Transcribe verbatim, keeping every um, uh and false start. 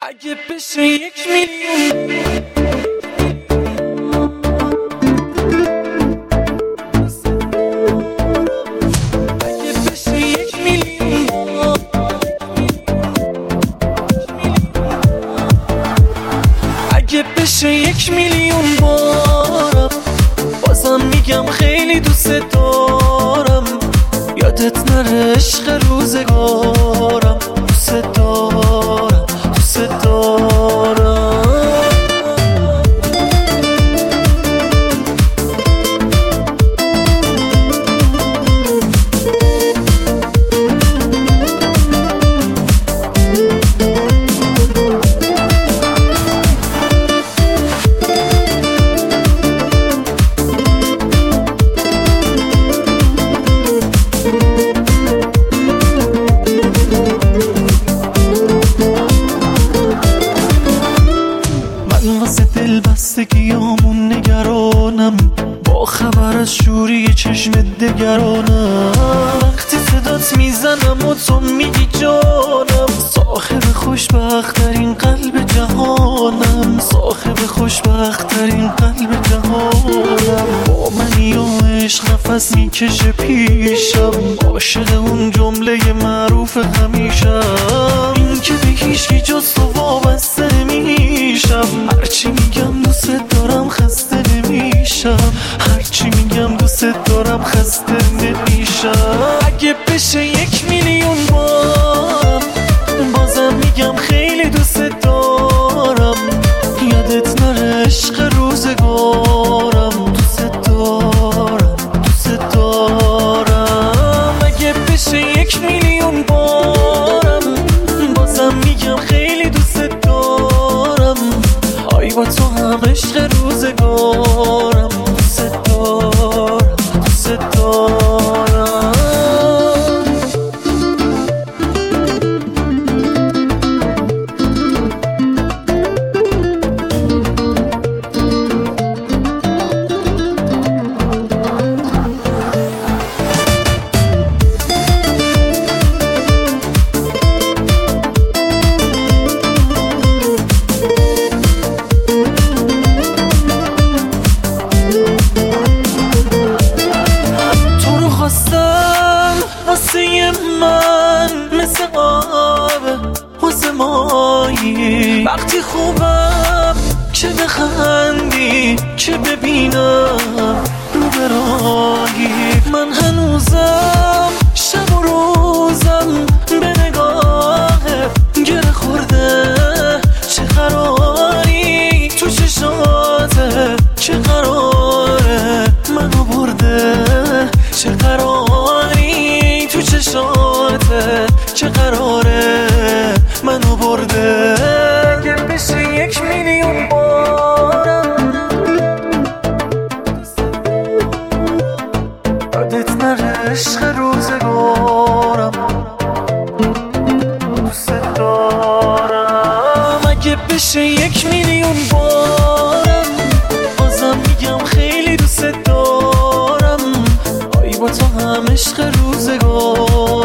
اگه بشه یک میلیون اگه بشه یک میلیون اگه بشه یک میلیون بارم بازم میگم خیلی دوست دارم. یادت نره عشق روزگارم، دوست دارم دوست دارم. واسه دل بستگیامون نگرانم، با خبر از شوری چشم دگرانم. وقتی صدات میزنم و تو میگی جانم، صاحب خوشبخت‌ترین قلب جهانم، صاحب خوشبخت‌ترین قلب جهانم. با منی و عشق نفس میکشه پیشم، عاشق اون جمله معروف همیشم، این که به هیچکی جز تو وابسته نمیشم. هرچی میگم دوست دارم خسته نمیشم، هرچی میگم دوست دارم خسته نمیشم. اگه بشه یک میلیون بارم بازم میگم خیلی دوست دارم. یادت نره عشق روزگارم، دوست دارم دوست دارم. اگه بشه یک میلیون بارم بازم میگم خیلی دوست دارم. آی با تو هم عشق روزگارم، دوست دارم دوست دارم. واسه من مثل آب واسه مایی، وقتی خوبم چه بخندی چه ببینم رو برایی. من هنوزم شب و روزم به نگاهت گره خورده. چه قراری تو چشاته، چه قراره منو برده، چه قراری تو چشاته، چه قراره منو برده. اگه بشه یک میلیون بارم یادت نره عشق روزگارم، دوست دارم. اگه بشه یک میلیون بارم بازم میگم خیلی دوست دارم. آی با تو هم عشق روزگارم.